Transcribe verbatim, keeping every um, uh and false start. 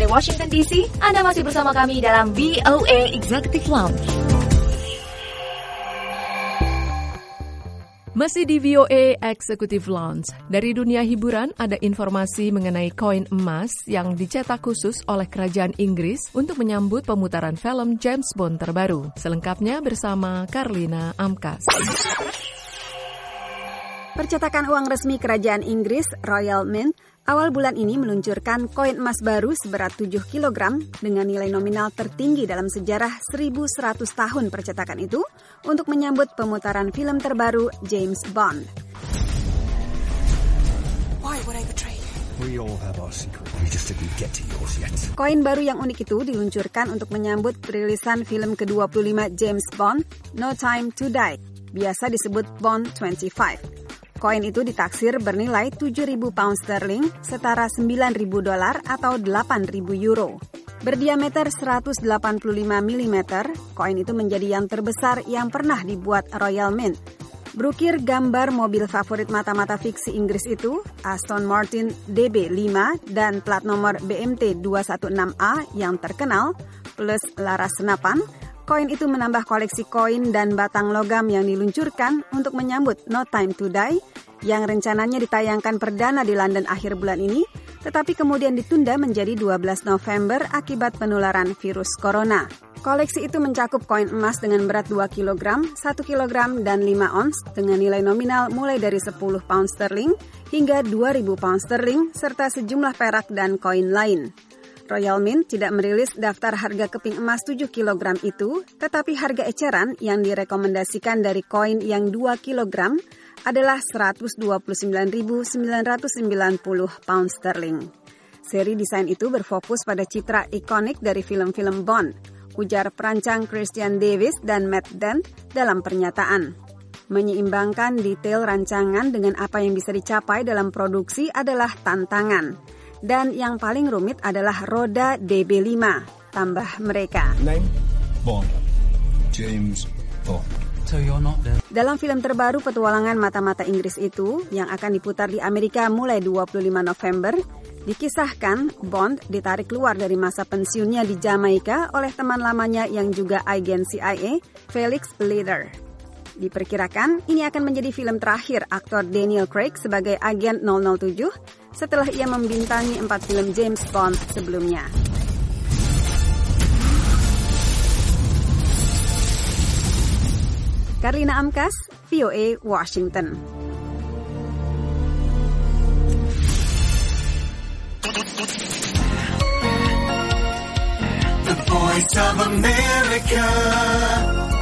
Washington D C. Anda masih bersama kami dalam V O A Executive Lounge. Masih di V O A Executive Lounge. Dari dunia hiburan ada informasi mengenai koin emas yang dicetak khusus oleh kerajaan Inggris untuk menyambut pemutaran film James Bond terbaru. Selengkapnya bersama Karlina Amkas. Percetakan uang resmi kerajaan Inggris, Royal Mint, awal bulan ini meluncurkan koin emas baru seberat tujuh kilogram dengan nilai nominal tertinggi dalam sejarah seribu seratus tahun percetakan itu untuk menyambut pemutaran film terbaru James Bond. Why would I betray you? We all have our secret. We just didn't get to yours yet. Koin baru yang unik itu diluncurkan untuk menyambut perilisan film ke dua puluh lima James Bond, No Time to Die, biasa disebut Bond dua puluh lima. Koin itu ditaksir bernilai tujuh ribu pound sterling, setara sembilan ribu dolar atau delapan ribu euro. Berdiameter seratus delapan puluh lima milimeter, koin itu menjadi yang terbesar yang pernah dibuat Royal Mint. Berukir gambar mobil favorit mata-mata fiksi Inggris itu, Aston Martin D B lima dan plat nomor B M T dua satu enam A yang terkenal, plus laras senapan. Koin itu menambah koleksi koin dan batang logam yang diluncurkan untuk menyambut No Time to Die yang rencananya ditayangkan perdana di London akhir bulan ini, tetapi kemudian ditunda menjadi dua belas November akibat penularan virus corona. Koleksi itu mencakup koin emas dengan berat dua kilogram, satu kilogram, dan lima ons dengan nilai nominal mulai dari sepuluh pound sterling hingga dua ribu pound sterling serta sejumlah perak dan koin lain. Royal Mint tidak merilis daftar harga keping emas tujuh kilogram itu, tetapi harga eceran yang direkomendasikan dari koin yang dua kilogram adalah seratus dua puluh sembilan ribu sembilan ratus sembilan puluh pound sterling. Seri desain itu berfokus pada citra ikonik dari film-film Bond, ujar perancang Christian Davis dan Matt Dent dalam pernyataan. Menyeimbangkan detail rancangan dengan apa yang bisa dicapai dalam produksi adalah tantangan. Dan yang paling rumit adalah roda D B lima, tambah mereka. Name? Bond. James Bond. So you're not the... Dalam film terbaru petualangan mata-mata Inggris itu, yang akan diputar di Amerika mulai dua puluh lima November, dikisahkan Bond ditarik keluar dari masa pensiunnya di Jamaika oleh teman lamanya yang juga agen C I A, Felix Leiter. Diperkirakan ini akan menjadi film terakhir aktor Daniel Craig sebagai agen nol nol tujuh setelah ia membintangi empat film James Bond sebelumnya. Karlina Amkas, V O A, Washington. The Voice of America.